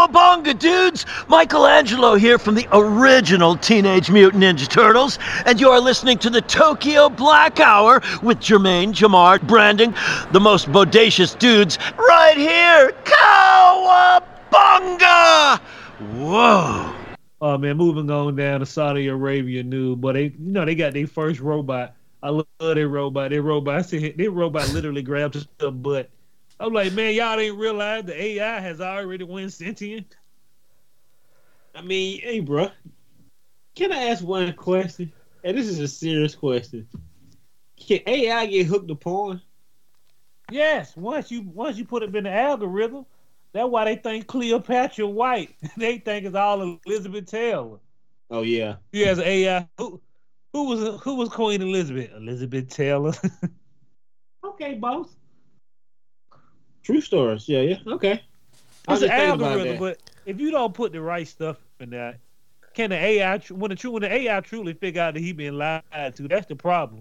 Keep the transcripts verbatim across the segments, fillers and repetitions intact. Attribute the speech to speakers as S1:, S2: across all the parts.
S1: Cowabunga, dudes! Michelangelo here from the original Teenage Mutant Ninja Turtles, and you are listening to the Tokyo Black Hour with Jermaine, Jamar, Brandon, the most bodacious dudes, right here! Cowabunga! Whoa!
S2: Oh man, moving on down to Saudi Arabia news, but they, you know, they got their first robot. I love their robot. Their robot, their robot literally grabs the butt. I'm like, man, y'all didn't realize the A I has already went sentient.
S3: I mean, hey, bro, can I ask one question? And this is a serious question. Can A I get hooked to porn?
S2: Yes, once you once you put it in the algorithm, that's why they think Cleopatra white. They think it's all Elizabeth Taylor.
S3: Oh yeah,
S2: she has an A I. Who, who was who was Queen Elizabeth? Elizabeth Taylor.
S3: Okay, boss. True stories. Yeah, yeah. Okay.
S2: It's an algorithm, but if you don't put the right stuff in that, can the A I when the true when the A I truly figure out that he been lied to? That's the problem.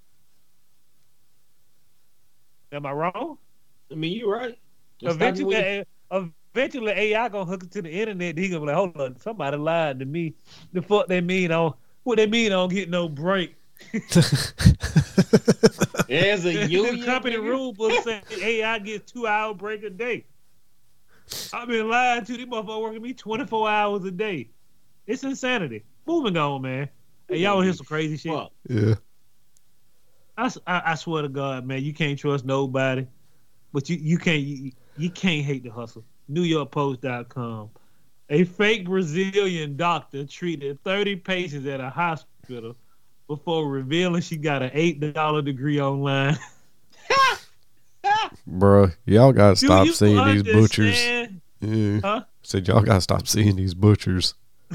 S2: Am I wrong?
S3: I mean, you're right. Just
S2: Eventually, eventually, A I gonna hook it to the internet. He gonna be like, hold on, somebody lied to me. The fuck they mean on what they mean on get no break.
S3: There's a union.
S2: The company rule book saying A I gets two hour break a day. I've been lied to. These motherfuckers working me twenty-four hours a day. It's insanity. Moving on, man. Hey, y'all hear some crazy shit? Fuck.
S4: Yeah.
S2: I, I, I swear to God, man, you can't trust nobody, but you, you can't you, you can't hate the hustle. New York Post dot com. A fake Brazilian doctor treated thirty patients at a hospital before revealing she got an eight dollar degree online.
S4: Bruh, y'all gotta stop seeing
S2: understand?
S4: these butchers. Yeah.
S2: Huh?
S4: Said y'all gotta stop seeing these butchers.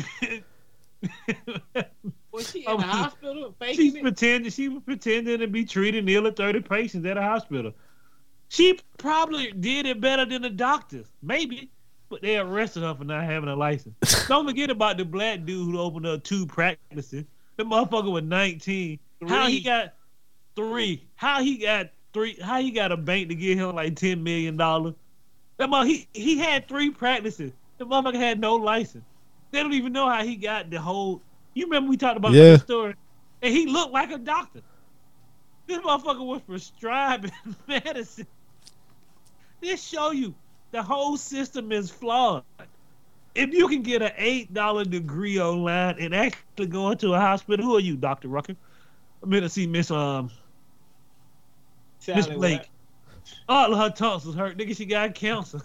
S3: Was she in the hospital?
S2: She's pretending she was pretending to be treating nearly thirty patients at a hospital. She probably did it better than the doctors, maybe, but they arrested her for not having a license. Don't forget about the black dude who opened up two practices. The motherfucker was nineteen. Three. How he got three? How he got three? How he got a bank to give him like ten million dollars? That mother, he he had three practices. The motherfucker had no license. They don't even know how he got the whole. You remember we talked about
S4: yeah.
S2: the story, and he looked like a doctor. This motherfucker was prescribing medicine. This show you the whole system is flawed. If you can get an eight dollar degree online and actually go into a hospital, who are you, Doctor Rucker? I'm here to see Miss um Miss Blake. All of her tonsils hurt. Nigga, she got cancer.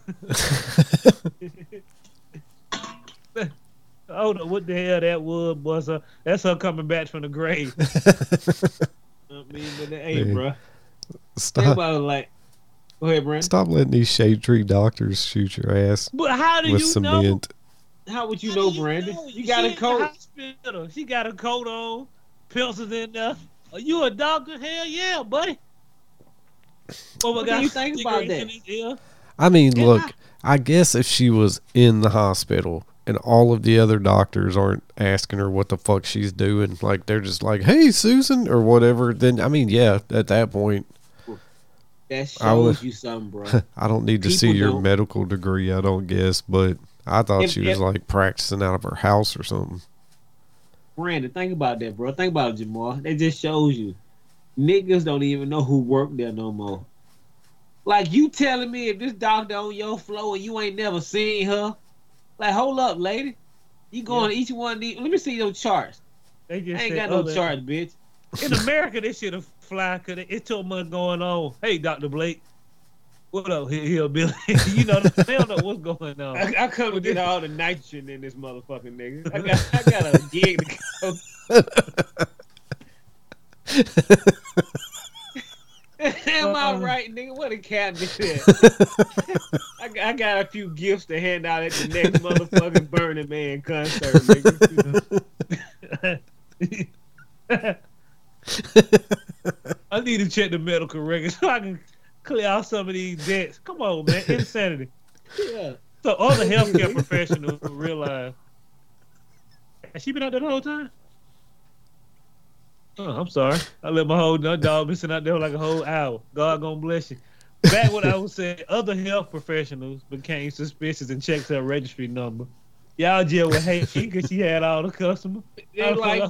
S2: I don't know what the hell that was, was uh, that's her coming back from the grave.
S3: I mean, but hey,
S4: Man.
S3: bro.
S4: Stop.
S3: Like, go ahead, Brandon.
S4: Stop letting these shade tree doctors shoot your ass.
S2: But how do
S4: with
S2: you
S4: cement.
S2: know?
S3: How would you
S2: How
S3: know,
S2: you
S3: Brandon?
S2: know?
S3: You got
S2: She
S3: a coat.
S2: Hospital. She got a coat on, pencils in there. Are you a doctor? Hell yeah, buddy. Oh my
S3: What
S2: God!
S3: do you think about that?
S4: I mean,
S2: Yeah.
S4: look, I guess if she was in the hospital and all of the other doctors aren't asking her what the fuck she's doing, like they're just like, "Hey, Susan," or whatever, then I mean, yeah, at that point,
S3: That shows
S4: I would-
S3: you something, bro.
S4: I don't need to
S3: People
S4: see your
S3: don't-
S4: medical degree. I don't guess, but I thought
S3: If-
S4: she was
S3: if-
S4: like practicing out of her house or something.
S3: Brandon, think about that, bro. Think about it, Jamal. That just shows you niggas don't even know who work there no more. Like, you telling me if this doctor on your floor and you ain't never seen her, like, hold up, lady. You going to each one of these? Let me see your charts.
S2: They
S3: I
S2: just
S3: ain't
S2: said,
S3: got
S2: oh,
S3: no
S2: that-
S3: charts, bitch.
S2: In America, this shit a fly because it's too much going on. Hey, Doctor Blake. What up, here, here, Billy? You know, they don't know what's going on.
S3: I, I come to get all the nitrogen in this motherfucking nigga. I got, I got a gig to go. Am I right, nigga? What a cat did that? I, got- I got a few gifts to hand out at the next motherfucking Burning Man concert, nigga.
S2: I need to check the medical records so I can clear out some of these debts. Come on, man. Insanity.
S3: Yeah.
S2: So other healthcare professionals realize. Has she been out there the whole time? Oh, I'm sorry. I let my whole dog been sitting out there like a whole hour. God gonna bless you. Back when I was saying other health professionals became suspicious and checked her registry number. Y'all jail with hate because she had all the customers.
S3: They like,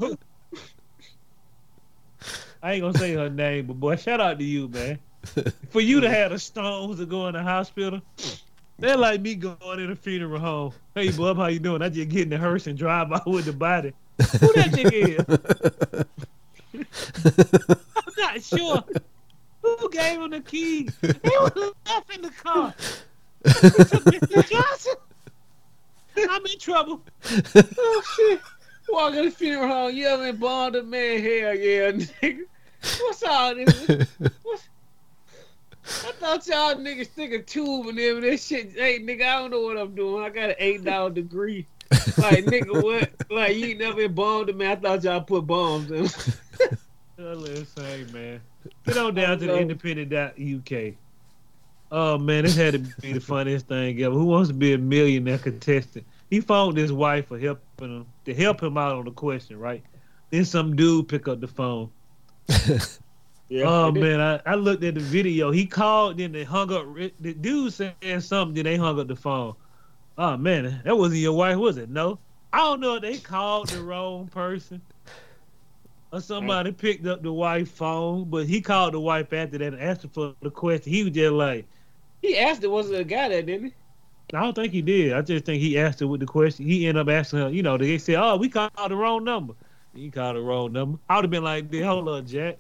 S2: I ain't gonna say her name, but boy, shout out to you, man. For you to have the stones to go in the hospital, they're like me going in a funeral home. Hey, bub, how you doing? I just get in the hearse and drive out with the body. Who that nigga is? I'm not sure. Who gave him the key? He was left in the car. Mister Johnson, I'm in trouble.
S3: Oh shit! Walk in the funeral home, yelling, "Bond the man, hell yeah, nigga." What's all this? What's... I thought y'all niggas stick a tube in them and that shit. Hey, nigga, I don't know what I'm doing. I got an eight dollar degree. Like, nigga, what? Like, you ain't never been bombed to me. I thought y'all put bombs in.
S2: Listen, man. Get on down to the independent dot U K. Oh, man, this had to be the funniest thing ever. Who wants to be a millionaire contestant? He phoned his wife for helping him, to help him out on the question, right? Then some dude pick up the phone. Yeah, oh, man, I, I looked at the video. He called, then they hung up. The dude said something, then they hung up the phone. Oh, man, that wasn't your wife, was it? No. I don't know if they called the wrong person or somebody picked up the wife's phone, but he called the wife after that and asked her for the question. He was just like...
S3: He asked it, wasn't a guy there, didn't he?
S2: I don't think he did. I just think he asked her with the question. He ended up asking her, you know, they said, oh, we called the wrong number. He called the wrong number. I would have been like, hold up, Jack.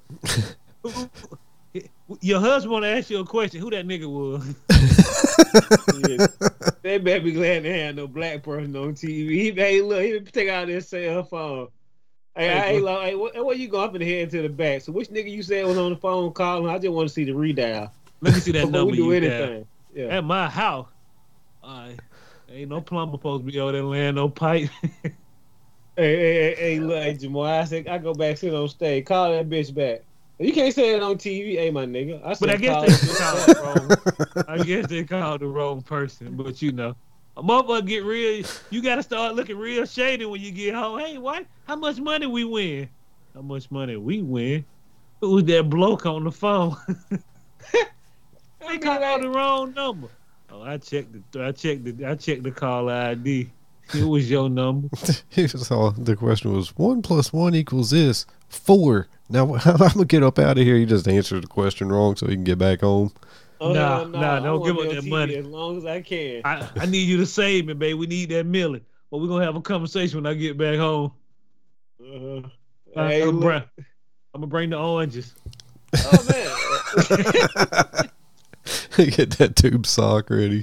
S2: Your husband want to ask you a question. Who that nigga was?
S3: Yeah. They better be glad they had no black person on T V. He, hey, look, he take out there and say her phone. Hey, hey, hey, look, hey, where, where you go up in the head to the back? So which nigga you said was on the phone calling? I just want to see the redial.
S2: Let me see that number.
S3: We do
S2: you
S3: anything. Yeah.
S2: At my house, uh, ain't no plumber supposed to be over there laying no pipe.
S3: hey, hey, hey, hey, look, hey, Jamal, I said I go back sit on stage. Call that bitch back. You can't say it on T V, hey my nigga. I
S2: but I guess they called the wrong. I guess they called the wrong person. But you know, a motherfucker get real. You got to start looking real shady when you get home. Hey, what? How much money we win? How much money we win? Who was that bloke on the phone? They called the wrong number. Oh, I checked the. I checked the. I checked the caller I D. It was your number.
S4: He saw the question was one plus one equals this four. Now I'm gonna get up out of here. You just answered the question wrong, so you can get back home.
S3: Oh,
S2: nah,
S3: no, no,
S2: nah, don't give
S3: up
S2: up that money
S3: as long as I can.
S2: I, I need you to save me, babe. We need that million. But we're gonna have a conversation when I get back home.
S3: Uh,
S2: I,
S3: hey,
S2: I'm, bring, I'm gonna bring the oranges.
S3: Oh man.
S4: Get that tube sock ready.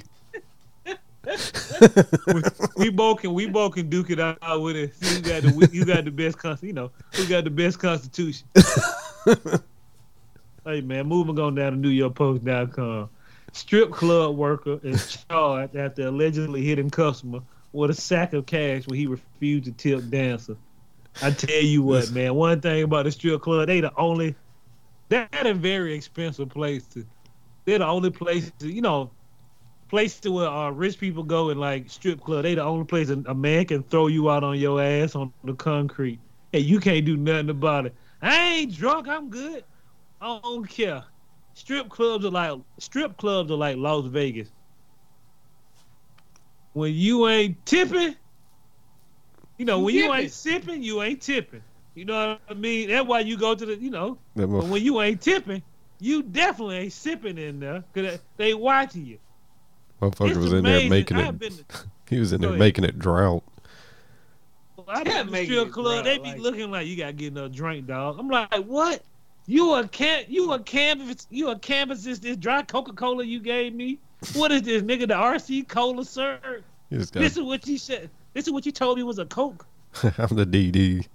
S2: we, we both can we both can duke it out with it. See, you got the you got the best constitution. You know, who got the best constitution? Hey man, moving on down to New York Post dot com. Strip club worker is charged after allegedly hitting customer with a sack of cash when he refused to tip dancer. I tell you what, man. One thing about the strip club, they the only. They're a very expensive place to. They're the only place to, you know, place to where uh, rich people go and like strip club. They the only place a, a man can throw you out on your ass on the concrete, and you can't do nothing about it. I ain't drunk. I'm good. I don't care. Strip clubs are like strip clubs are like Las Vegas. When you ain't tipping, you know, when you ain't sipping, you ain't tipping. You know what I mean? That's why you go to the, you know. But when you ain't tipping, you definitely ain't sipping in there because they watching you.
S4: Motherfucker was in there making it. Been, he was in there making it drought.
S2: Well, I been to the strip club. They be like, looking like you got to get another drink, dog. I'm like, what? You a can you a canvas you a canvas is this dry Coca-Cola you gave me? What is this, nigga? The R C Cola, sir? This is what you said. This is what you told me was a Coke.
S4: I'm the D D.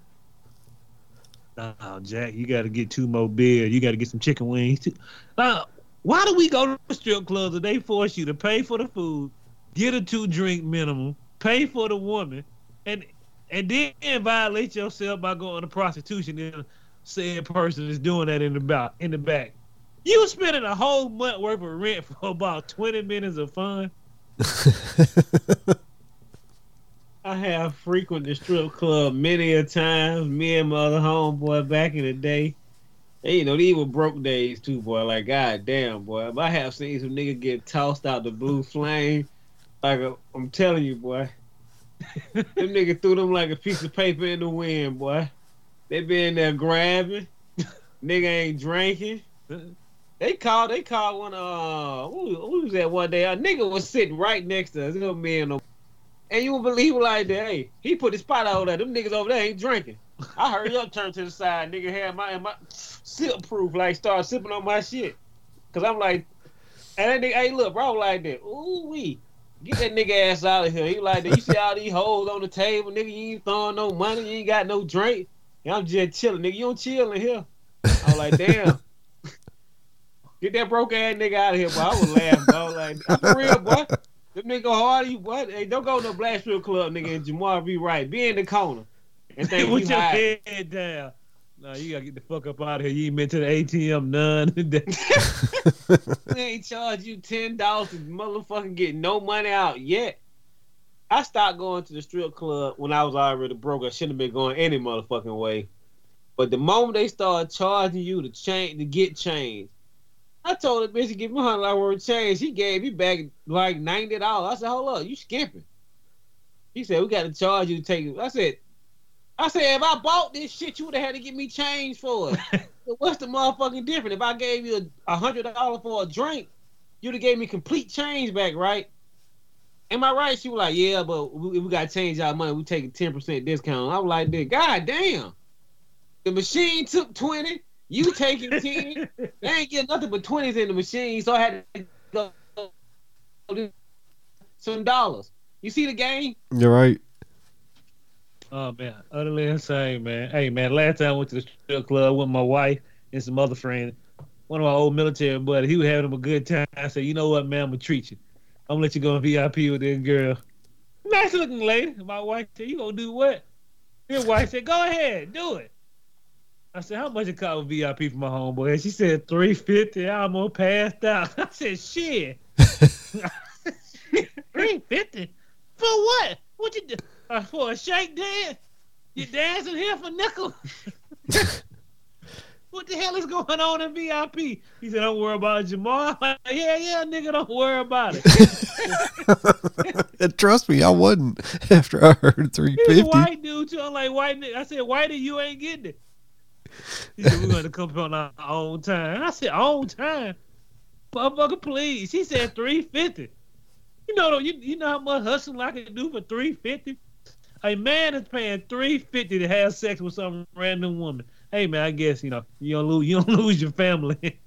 S2: Oh, Jack, you got to get two more beer. You got to get some chicken wings. Too. Now, why do we go to strip clubs and they force you to pay for the food, get a two drink minimum, pay for the woman, and and then violate yourself by going to prostitution? And said person is doing that in the back. In the back, you spending a whole month worth of rent for about twenty minutes of fun.
S3: I have frequented the strip club many a times. Me and my other homeboy back in the day. Hey, you know, these were broke days too, boy. Like, god damn, boy. If I have seen some nigga get tossed out the blue flame, like a, I'm telling you, boy. Them niggas threw them like a piece of paper in the wind, boy. They been there grabbing. Nigga ain't drinking. They called. They called one. Uh, who, who was that one day? A nigga was sitting right next to us. Little man, and you won't believe it like that. Hey, he put his spot over there. Them niggas over there ain't drinking. I heard y'all turn to the side. Nigga had my my sip proof. Like start sipping on my shit. Cause I'm like, and that nigga, hey, look, bro, like that. Ooh wee. Get that nigga ass out of here. He like that. You see all these hoes on the table, nigga. You ain't throwing no money. You ain't got no drink. And I'm just chilling, nigga. You don't chill in here. I was like, damn. Get that broke ass nigga out of here, boy. I was laughing, bro. Like, I'm for real, boy. Them nigga hard, you what? Hey, don't go to no black strip club, nigga. And Jamar be right. Be in the corner. And think
S2: Put
S3: you
S2: your
S3: hide.
S2: head down. No, you gotta get the fuck up out of here. You ain't been to the A T M none.
S3: We ain't charge you ten dollars to motherfucking get no money out yet. I stopped going to the strip club when I was already broke. I shouldn't have been going any motherfucking way. But the moment they started charging you to change to get change, I told the bitch to give me a hundred dollars worth of change. She gave me back like ninety dollars. I said, hold up, you skimping. He said, we got to charge you to take it. I said, I said, if I bought this shit, you would have had to give me change for it. So what's the motherfucking difference? If I gave you a hundred dollars for a drink, you'd have gave me complete change back, right? Am I right? She was like, yeah, but we, we got to change our money. We take a ten percent discount. I was like, God damn. The machine took twenty. You taking ten. They ain't getting nothing but twenties in the machine, so I had to go some dollars. You see the game?
S4: You're right.
S2: Oh man, utterly insane, man. Hey man, last time I went to the strip club with my wife and some other friends. One of my old military buddies, he was having a good time. I said, you know what, man, I'm gonna treat you. I'm gonna let you go in V I P with this girl. Nice looking lady. My wife said, you gonna do what? His wife said, go ahead, do it. I said, how much it cost with V I P for my homeboy? And she said, three fifty. I almost passed out. I said, shit. three fifty? For what? What you do? Uh, for a shake dance? You dancing here for nickel? What the hell is going on in V I P? He said, don't worry about it, Jamal. I'm like, yeah, yeah, nigga, don't worry about it.
S4: And trust me, I wasn't after I heard three
S2: He's a
S4: fifty.
S2: white dude, too. I'm like, white nigga. I said, whitey, you ain't getting it. He said, we're going to come on our own time. I said, own time? Motherfucker, please. He said three fifty. You know, you, you know how much hustling I can do for three fifty? A man is paying three fifty to have sex with some random woman. Hey man, I guess you know you don't lose you don't lose your family,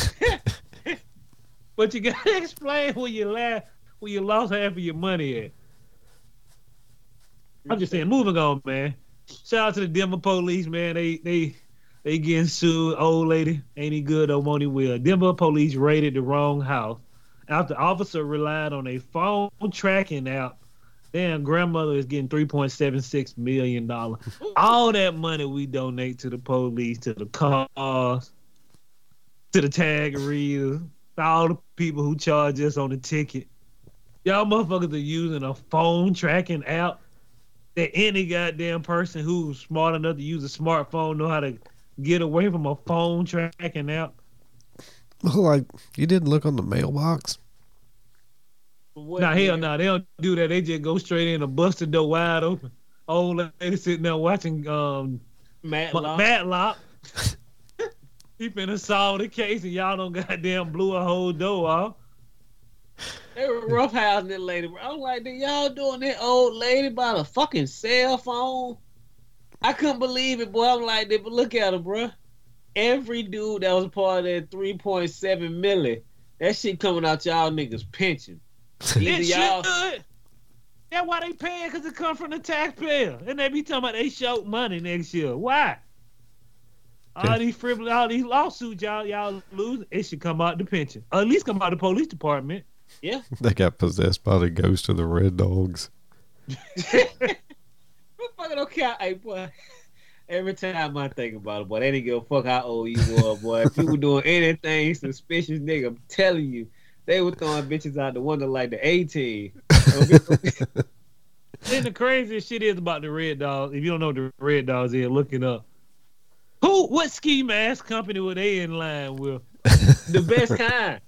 S2: but you gotta explain where you laugh where you lost half of your money at. I'm just saying, moving on, man. Shout out to the Denver police, man. They they they getting sued. Old lady ain't he good or won't he will. Denver police raided the wrong house after officer relied on a phone tracking app. Damn, grandmother is getting three point seven six million dollars. All that money we donate to the police, to the cars, to the tag readers, to all the people who charge us on the ticket. Y'all motherfuckers are using a phone tracking app that any goddamn person who's smart enough to use a smartphone know how to get away from a phone tracking app.
S4: Well, like, you didn't look on the mailbox?
S2: Nah, hell no, nah, they don't do that. They just go straight in and bust the door wide open. Old lady sitting there watching um
S3: Matlock.
S2: Matlock. He finna solve the case and y'all don't goddamn blew a whole door off.
S3: They were roughhousing that lady. I was like, y'all doing that old lady by the fucking cell phone? I couldn't believe it, boy. I'm like, but look at her, bro. Every dude that was a part of that three point seven million, that shit coming out y'all niggas pension. Either
S2: It
S3: y'all,
S2: should. That's why they paying, because it come from the taxpayer. And they be talking about they short money next year. Why? All these frivolous, all these lawsuits y'all y'all lose, it should come out the pension. Or at least come out the police department.
S3: yeah.
S4: They got possessed by the ghost of the Red Dogs.
S3: Motherfucker don't care. Hey, boy. Every time I think about it, boy, they didn't give a fuck how old you were, boy. If you were doing anything suspicious, nigga, I'm telling you, they were throwing bitches out the window like the eighteen.
S2: Then the craziest shit is about the Red Dogs. If you don't know what the Red Dogs is, look it up. Who Who? What ski mask company were they in line with?
S3: The best kind.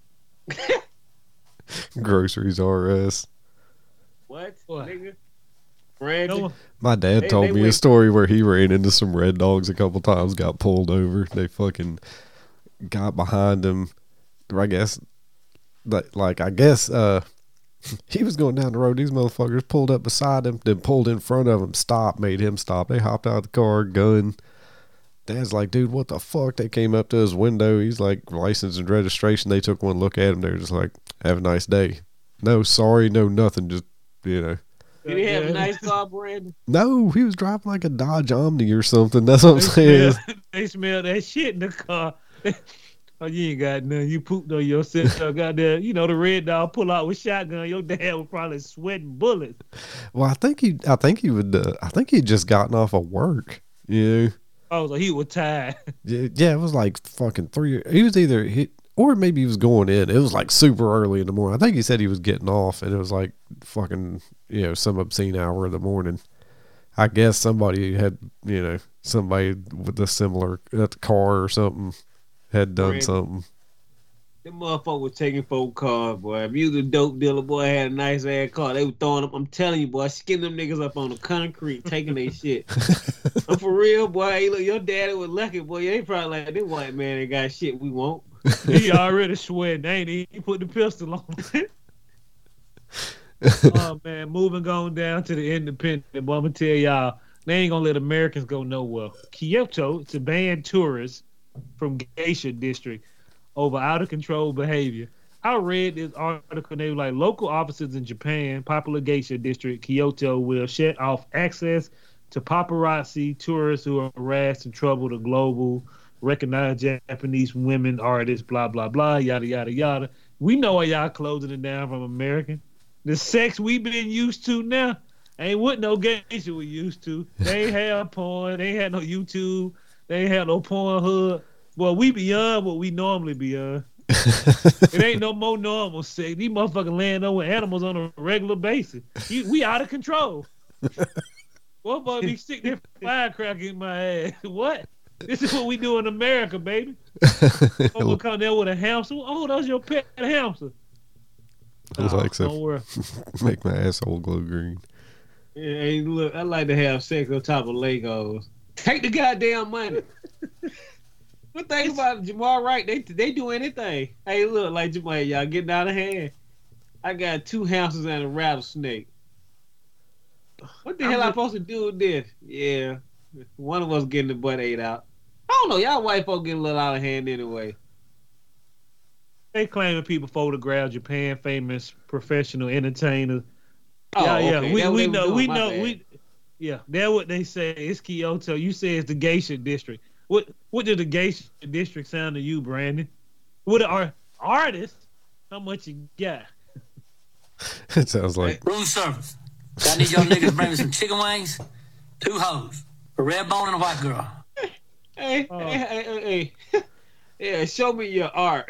S4: Groceries R Us.
S3: What,
S2: What?
S3: nigga? Brandon.
S2: No,
S4: My dad
S3: They-
S4: told
S3: they
S4: me a
S3: went-
S4: story where he ran into some red dogs a couple times, got pulled over. They fucking got behind him. I guess, like, like I guess uh, he was going down the road. These motherfuckers pulled up beside him, then pulled in front of him, stopped, made him stop. They hopped out of the car, gun. Dad's like, dude, what the fuck? They came up to his window. He's like, license and registration. They took one look at him. They were just like, have a nice day. No, sorry, no, nothing. Just, you know.
S3: Did he have a
S2: Yeah.
S3: nice car, Brandon?
S4: No, he was driving like a Dodge Omni or something. That's what I'm
S2: They
S4: saying.
S2: smell, they smell that shit in the car. Oh, you ain't got nothing. You pooped on yourself. Got there. You know the red dog pull out with shotgun. Your dad was probably sweating bullets.
S4: Well, I think he, I think he would, uh, I think he'd just gotten off of work. You know?
S2: Oh, so he was tired.
S4: Yeah, yeah, it was like fucking three. He was either hit, or maybe he was going in. It was like super early in the morning. I think he said he was getting off, and it was like fucking, you know, some obscene hour of the morning. I guess somebody had, you know, somebody with a similar at the car or something had done
S3: Brandon.
S4: something.
S3: Them motherfucker was taking folk cars, boy. If you was a dope dealer, boy, had a nice ass car. They were throwing up. I'm telling you, boy, skin them niggas up on the concrete, taking their shit. I'm for real, boy. Hey, look, your daddy was lucky, boy. They probably like, this white man ain't got shit we want.
S2: He already sweating, ain't he? He put the pistol on. Oh man, moving on down to the independent. But I'm gonna tell y'all, they ain't gonna let Americans go nowhere. Kyoto to ban tourists from Geisha district over out of control behavior. I read this article and they were like, local officers in Japan, popular geisha district, Kyoto, will shut off access to paparazzi tourists who harass and trouble the global recognized Japanese women artists, blah, blah, blah, yada, yada, yada. We know why y'all closing it down from American. The sex we been used to now ain't what no geisha we used to. They ain't have porn. They ain't had no YouTube. They ain't had no Pornhub. Well, we beyond what we normally beyond. It ain't no more normal sex. These motherfuckers laying over animals on a regular basis. You, we out of control. What boy be stick that firecracker in my ass? What? This is what we do in America, baby. Someone come there with a hamster. Oh, that's your pet hamster.
S4: Alexa,
S2: Don't worry.
S4: make my asshole glow green.
S3: Yeah, hey, look, I like to have sex on top of Legos. Take the goddamn money. But think about it, Jamal Wright, they they do anything. Hey, look, like Jamal, y'all getting out of hand. I got two hamsters and a rattlesnake. What the
S2: I'm
S3: hell I
S2: just-
S3: supposed to do with this? Yeah, one of us getting the butt ate out. I don't know, y'all white folk getting a little out of hand anyway.
S2: They claiming people photograph Japan famous professional entertainers.
S3: Oh,
S2: yeah, yeah.
S3: okay,
S2: We,
S3: that what
S2: we
S3: they was
S2: know,
S3: doing,
S2: we
S3: my
S2: know,
S3: bad.
S2: we yeah. That's what they say. It's Kyoto. You say it's the geisha district. What what did the geisha district sound to you, Brandon? What are artists? How much you got?
S4: It sounds like
S5: Room service. I need y'all niggas to bring me some chicken wings, two hoes, a red bone and a white girl.
S3: Hey,
S2: Oh.
S3: hey, hey, hey, hey. Yeah, show me your art.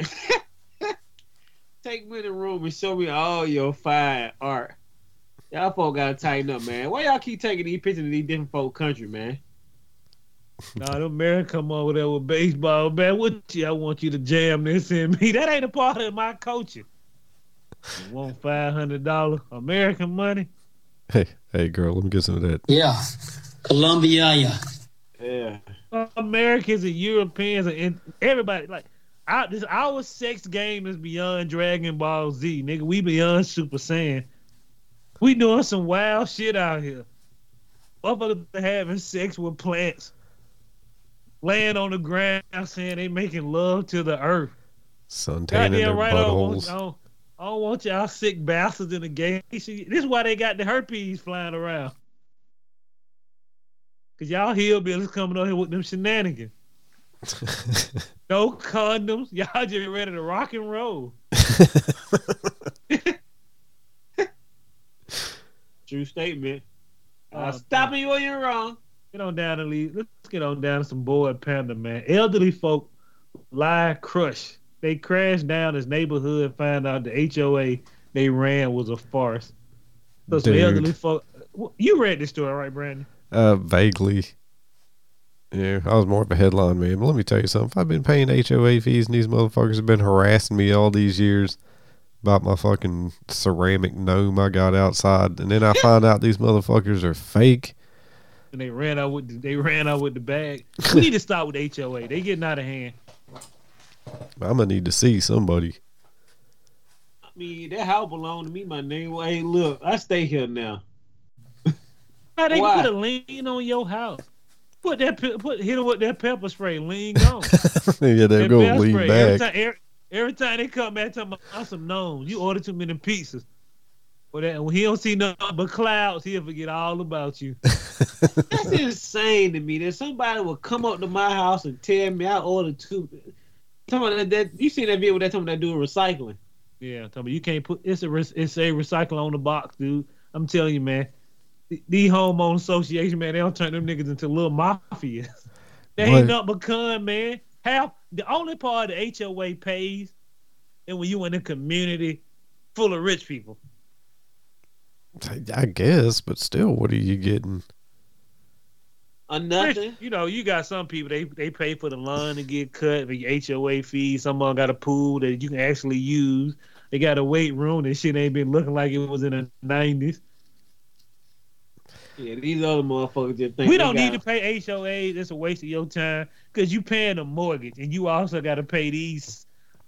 S3: Take me in the room and show me all your fine art. Y'all folk gotta tighten up, man. Why y'all keep taking these pictures of these different folk country, man?
S2: Nah, the man come over there with baseball, man. What you? I want you to jam this in me. That ain't a part of my culture. You want five hundred dollars American money?
S4: hey, hey, girl, let me get some of that.
S5: Yeah. Columbia, yeah.
S3: Yeah.
S2: Americans and Europeans and everybody like our, this our sex game is beyond Dragon Ball Z, nigga. We beyond Super Saiyan. We doing some wild shit out here. Motherfuckers having sex with plants, laying on the ground, saying they making love to the earth.
S4: Suntan in their
S2: Goddamn right, I don't, want,
S4: buttholes.
S2: I, don't, I don't want y'all sick bastards in the game. This is why they got the herpes flying around. Cause y'all hillbillies coming out here with them shenanigans. No condoms. Y'all just ready to rock and roll.
S3: True statement.
S2: Uh,
S3: Uh, stopping you when you're wrong.
S2: Get on down and leave. Let's get on down to some boy panda, man. Elderly folk lie crush. They crashed down his neighborhood and found out the H O A they ran was a farce. So some
S4: Dude.
S2: elderly folk. You read this story, right, Brandon?
S4: Uh, vaguely. Yeah, I was more of a headline man. But let me tell you something. If I've been paying H O A fees and these motherfuckers have been harassing me all these years about my fucking ceramic gnome I got outside, and then I find out these motherfuckers are fake.
S2: And they ran out with the, they ran out with the bag. We need to start with H O A. They getting out of hand.
S4: I'm gonna need to see somebody.
S3: I mean, that house belong to me, my nigga. Well, hey, look, I stay here now.
S2: Now they
S3: Why?
S2: can put a lien on your house. Put that pe- put hit them with that pepper spray. Lien gone.
S4: Yeah, they're
S2: That
S4: gonna
S2: pepper
S4: lean
S2: spray. Every
S4: back.
S2: time, every, every time they come back talking about some gnomes, you order too many pizzas. Well, that, when he don't see nothing but clouds, he'll forget all about you.
S3: That's insane to me. That somebody will come up to my house and tell me I ordered two. Talking about that, that you seen that video with that talking about that doing recycling?
S2: Yeah, tell me you can't put it's a re- it's a recycle on the box, dude. I'm telling you, man. th- These homeowner association, man, they don't turn them niggas into little mafias. They
S4: What?
S2: ain't nothing but con, man. Half the only part the H O A pays, and when you in a community full of rich people.
S4: I guess, but still, what are you getting?
S3: Or nothing.
S2: Rich, you know, you got some people they they pay for the lawn to get cut, for your H O A fees. Some of them got a pool that you can actually use. They got a weight room. That shit ain't been looking like it was in the nineties.
S3: Yeah, these other motherfuckers just think
S2: We
S3: they
S2: don't
S3: got,
S2: need to pay H O A. It's a waste of your time because you paying a mortgage and you also got to pay these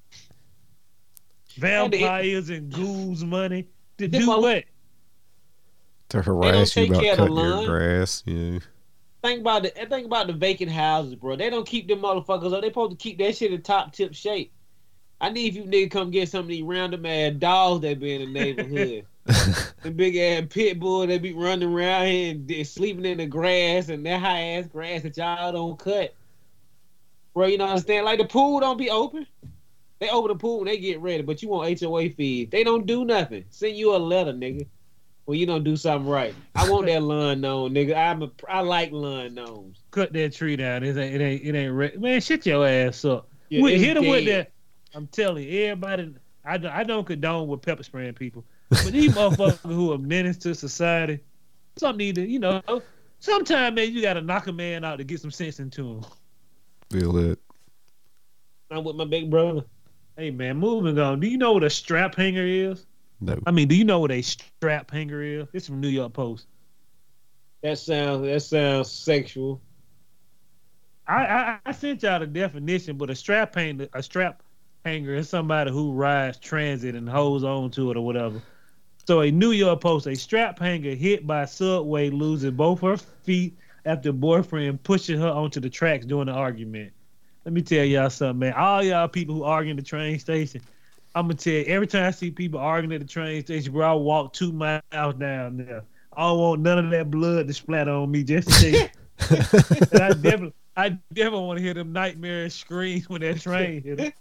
S2: vampires and ghouls money to
S3: Them
S2: do
S3: mother-
S2: what?
S4: To harass you
S3: take
S4: about
S3: care of the
S4: cutting your
S3: lawn.
S4: grass. Yeah.
S3: Think about the think about the vacant houses, bro. They don't keep them motherfuckers up. They supposed to keep that shit in top tip shape. I need you niggas come get some of these random ass dogs that be in the neighborhood. The big ass pit bull that be running around here and they sleeping in the grass and that high ass grass that y'all don't cut. Bro, you know what I'm saying? Like the pool don't be open. They open the pool when they get ready, but you want H O A fees. They don't do nothing. Send you a letter, nigga. Well, you don't do something right. I want that lawn gnome, nigga. I'm a, I like lawn gnomes.
S2: Cut that tree down. It ain't. It ain't. It ain't. Re- Man, shit your ass up.
S3: Yeah,
S2: We-
S3: it's
S2: hit them with
S3: dead.
S2: that. I'm telling you, everybody. I don't, I don't condone with pepper spraying people, but these motherfuckers who are menace to society, some need to, you know, sometimes man, you got to knock a man out to get some sense into him.
S4: Feel it.
S3: I'm with my big brother.
S2: Hey man, moving on. Do you know what a strap hanger is?
S4: No.
S2: I mean, do you know what a strap hanger is? It's from New York Post.
S3: That sounds that sounds sexual.
S2: I, I I sent y'all the definition, but a strap hanger, a strap hanger is somebody who rides transit and holds on to it or whatever. So a New York Post, a strap hanger hit by subway losing both her feet after boyfriend pushing her onto the tracks during the argument. Let me tell y'all something, man. All y'all people who argue in the train station, I'm gonna tell you, every time I see people arguing at the train station, bro, I walk two miles down there. I don't want none of that blood to splatter on me just in case. And I definitely, I definitely want to hear them nightmarish screams when that train hit them.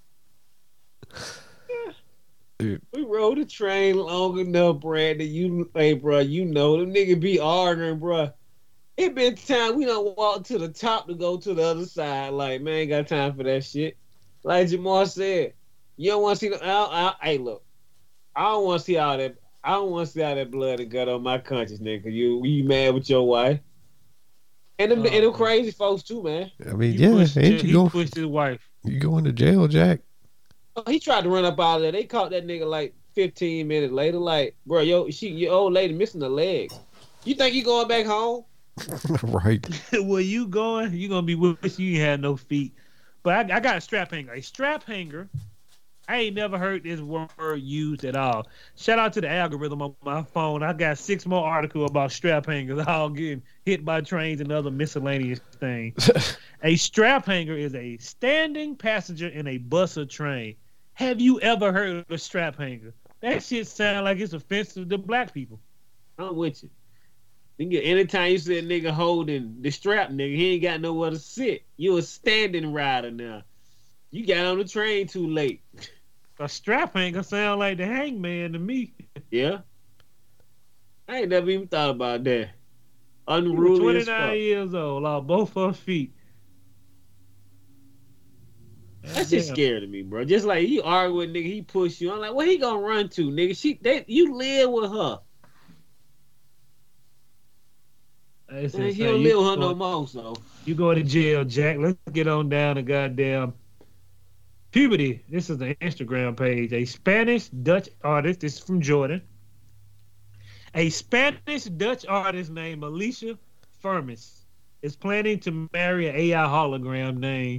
S3: We rode the train long enough, Brandon. You, hey, bro, you know them niggas be arguing, bro. It been time we don't walk to the top to go to the other side. Like, man, ain't got time for that shit. Like Jamar said, you don't want to see the. I, I, hey, look, I don't want to see all that. I don't want to see all that blood and gut on my conscience, nigga. You, you mad with your wife? And them,
S2: Oh,
S3: and them
S2: man.
S3: crazy folks too, man.
S4: I mean,
S2: He
S4: yeah,
S2: pushed,
S4: ain't
S2: he
S4: you go?
S2: pushed his wife.
S4: You going to jail, Jack?
S3: Oh, he tried to run up out of there. They caught that nigga like fifteen minutes later. Like, bro, yo, she, your old lady missing the legs. You think you going back home?
S4: Right.
S2: Where you going? You gonna be with you ain't had no feet. But I, I got a strap hanger. A strap hanger. I ain't never heard this word used at all. Shout out to the algorithm on my phone. I got six more articles about strap hangers, all getting hit by trains and other miscellaneous things. A strap hanger is a standing passenger in a bus or train. Have you ever heard of a strap hanger? That shit sound like it's offensive to black people.
S3: I'm with you. Nigga, anytime you see a nigga holding the strap, nigga, he ain't got nowhere to sit. You a standing rider now. You got on the train too late.
S2: A strap hanger sound like the hangman to me.
S3: Yeah. I ain't never even thought about that.
S2: He was
S3: Unruly as
S2: twenty-nine
S3: fuck.
S2: years old, on both her feet.
S3: That's just
S2: Damn.
S3: scary to me, bro. Just like you argue with a nigga, he push you. I'm like, where he gonna run to, nigga? She, they, you live with her.
S2: It's
S3: Man, he
S2: insane.
S3: don't
S2: You
S3: live with her
S2: go-
S3: no more, so.
S2: You go to jail, Jack. Let's get on down to goddamn puberty. This is the Instagram page. A Spanish Dutch artist. This is from Jordan. A Spanish Dutch artist named Alicia Firmus is planning to marry an A I hologram named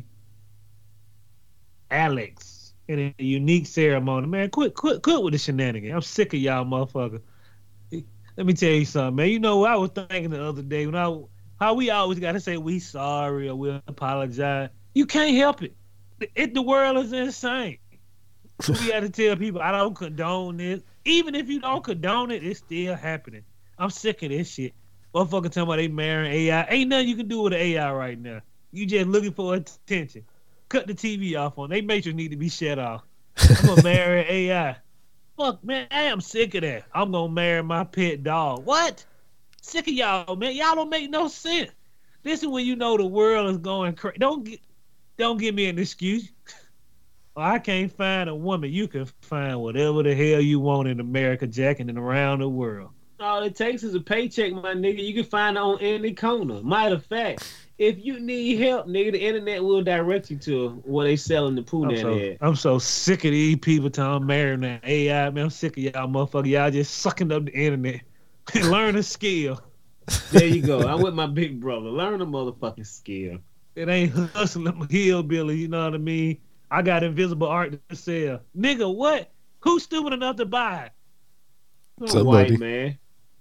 S2: Alex in a unique ceremony. Man, quit, quit, quit with the shenanigans. I'm sick of y'all, motherfucker. Let me tell you something, man. You know what I was thinking the other day when I how we always gotta say we sorry or we apologize. You can't help it. It the world is insane. We gotta tell people I don't condone this. Even if you don't condone it, it's still happening. I'm sick of this shit. Motherfucker talking about they marrying A I. Ain't nothing you can do with an A I right now. You just looking for attention. Cut the T V off on. They matrix need to be shut off. I'm gonna marry an A I. Fuck, man, I am sick of that. I'm gonna marry my pet dog. What? Sick of y'all, man. Y'all don't make no sense. This is when you know the world is going crazy. Don't get, don't give me an excuse. Well, I can't find a woman. You can find whatever the hell you want in America, Jack, and around the world.
S3: All it takes is a paycheck, my nigga. You can find it on any corner. Matter of fact, if you need help, nigga, the internet will direct you to where they selling the poo
S2: I'm
S3: that
S2: so,
S3: at.
S2: I'm so sick of these people telling I'm marrying that A I, man. I'm sick of y'all motherfucker. Y'all just sucking up the internet. Learn a skill.
S3: There you go. I'm with my big brother. Learn a motherfucking skill.
S2: It ain't hustling hillbilly, you know what I mean? I got invisible art to sell. Nigga, what? Who's stupid enough to buy it?
S3: Some
S4: Somebody.
S3: white man.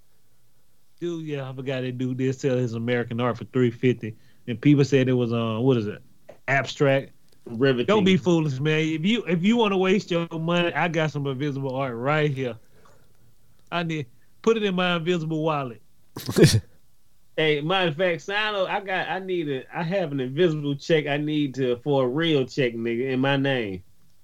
S2: Dude, yeah, I forgot that dude did sell his American art for three fifty, and people said it was uh, what is it? Abstract.
S3: Riveting.
S2: Don't be foolish, man. If you if you want to waste your money, I got some invisible art right here. I need put it in my invisible wallet.
S3: Hey, matter of fact, sign up. I got. I need a. I have an invisible check. I need to for a real check, nigga, in my name.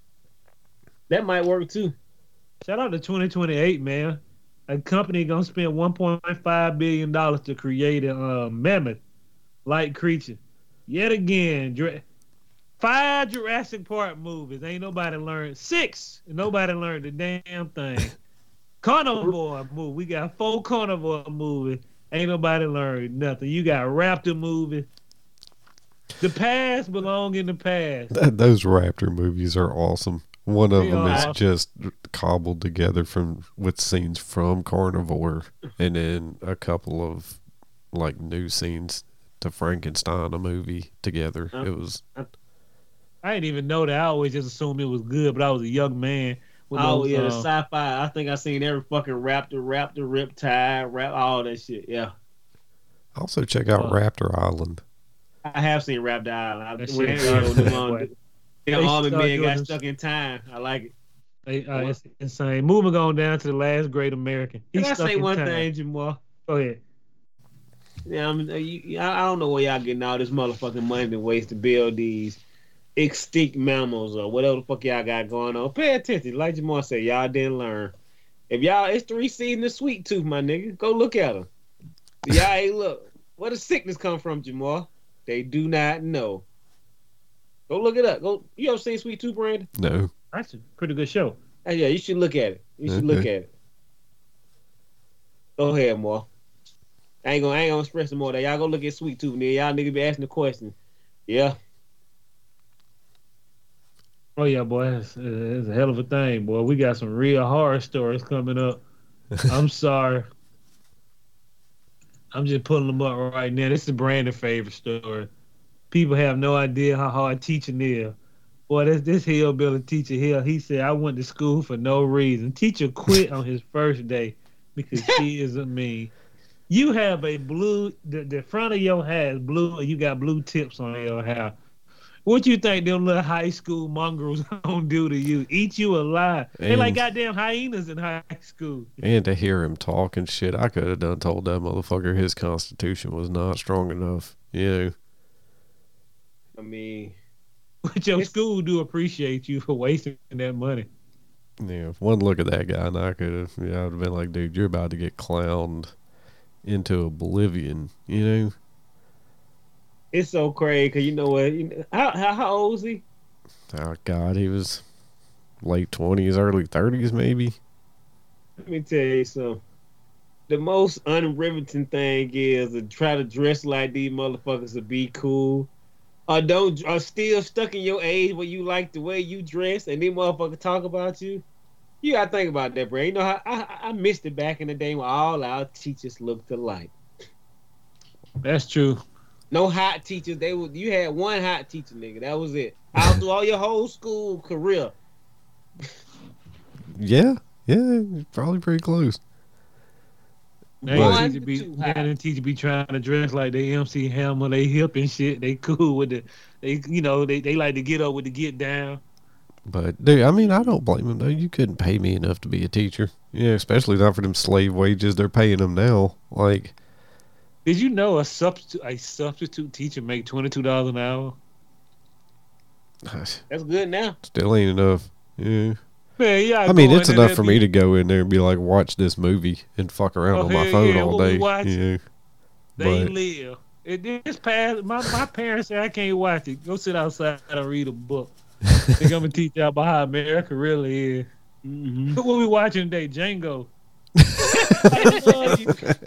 S3: That might work too.
S2: Shout out to twenty twenty-eight, man. A company gonna spend one point five billion dollars to create a uh, mammoth-like creature. Yet again, Jura- five Jurassic Park movies. Ain't nobody learned six. And nobody learned the damn thing. Carnivore movie. We got four Carnivore movies. Ain't nobody learned nothing. You got Raptor movie. The past belong in the past.
S4: That, those Raptor movies are awesome. One of
S2: They
S4: them
S2: are
S4: is
S2: awesome.
S4: just cobbled together from with scenes from Carnivore, and then a couple of like new scenes to Frankenstein, a movie together.
S3: Uh,
S4: It was
S2: I didn't even know that. I always just assumed it was good, but I was a young man. With
S3: Oh
S2: those,
S3: yeah, the
S2: uh,
S3: sci-fi. I think I seen every fucking raptor, raptor, riptide, rap, all that shit. Yeah,
S4: also check out
S2: Uh,
S4: Raptor Island.
S3: I have seen Raptor Island. I
S2: That
S3: went
S2: shit
S3: there
S2: is
S3: when them,
S2: that
S3: um,
S2: way.
S3: them
S2: They
S3: army
S2: start
S3: men
S2: doing
S3: got
S2: them
S3: stuck in time. I like it.
S2: Hey, uh, it's insane. Moving on down to the last great American.
S3: Can
S2: He's
S3: I
S2: stuck
S3: say
S2: in
S3: one
S2: time.
S3: thing, Jamal?
S2: Go ahead.
S3: Yeah, I, mean, uh, you, I I don't know where y'all getting all this motherfucking money to waste to build these extinct mammals or whatever the fuck y'all got going on. Pay attention. Like Jamal said, y'all didn't learn. If y'all, it's three seasons of Sweet Tooth, my nigga. Go look at them. Y'all ain't look. Where does sickness come from, Jamal? They do not know. Go look it up. Go. You ever seen Sweet Tooth, Brandon?
S4: No,
S2: That's a pretty good show.
S3: Uh, yeah, you should look at it. You should look
S4: Okay.
S3: at it. Go ahead, more. I ain't gonna, I ain't gonna express more. That y'all go look at Sweet Tooth, nigga. Y'all nigga be asking the question. Yeah.
S2: Oh yeah, boy, it's, it's a hell of a thing, boy. We got some real horror stories coming up. I'm sorry. I'm just pulling them up right now. This is Brandon's favorite story. People have no idea how hard teaching is. Boy, this this hillbilly teacher here, he said, I went to school for no reason. Teacher quit on his first day because she is a mean. You have a blue, the, the front of your hair is blue, and you got blue tips on your hair. What you think them little high school mongrels gonna do to you? Eat you alive? They like
S4: And-
S2: goddamn hyenas in high school.
S4: and to hear him talk and shit, I could have done told that motherfucker his constitution was not strong enough. You know,
S3: I mean,
S2: But your
S3: It's-
S2: school do appreciate you for wasting that money.
S4: yeah. One look at that guy, and I could have, yeah, I'd have been like, dude, you're about to get clowned into oblivion. You know.
S3: it's so crazy because you know what? You know, how, how how old is he?
S4: Oh God, he was late twenties, early thirties, maybe.
S3: Let me tell you something. the most unriveting thing is to try to dress like these motherfuckers to be cool. Or don't are still stuck in your age where you like the way you dress and these motherfuckers talk about you. You gotta think about that, bro. You know how I, I missed it back in the day when all our teachers looked alike.
S2: That's true.
S3: No hot teachers. They would. You had one hot teacher, nigga. That was it. All through all your whole school career.
S4: Yeah, yeah, probably pretty close.
S2: Now
S3: But-
S2: the teacher be, now the teacher be trying to dress like they M C Hammer, they hip and shit. They cool with the, they you know they, they like to get up with the get down.
S4: But dude, I mean, I don't blame them though. You couldn't pay me enough to be a teacher. Yeah, especially not for them slave wages they're paying them now. Like,
S2: Did you know a substitute a substitute teacher make twenty two dollars an hour?
S3: That's good now.
S4: still ain't enough. Yeah.
S2: Man, yeah.
S4: I mean, it's enough for me to go in there and be like, watch this movie and fuck around
S2: Oh,
S4: on my
S2: hell
S4: phone
S2: yeah,
S4: all
S2: what we
S4: day.
S2: watching?
S4: Yeah.
S2: They
S4: but-
S2: live. It this past my my parents said I can't watch it. Go sit outside and read a book. Think I'm gonna teach y'all about how America really is.
S3: Mm-hmm.
S2: What we watching today? Django. I love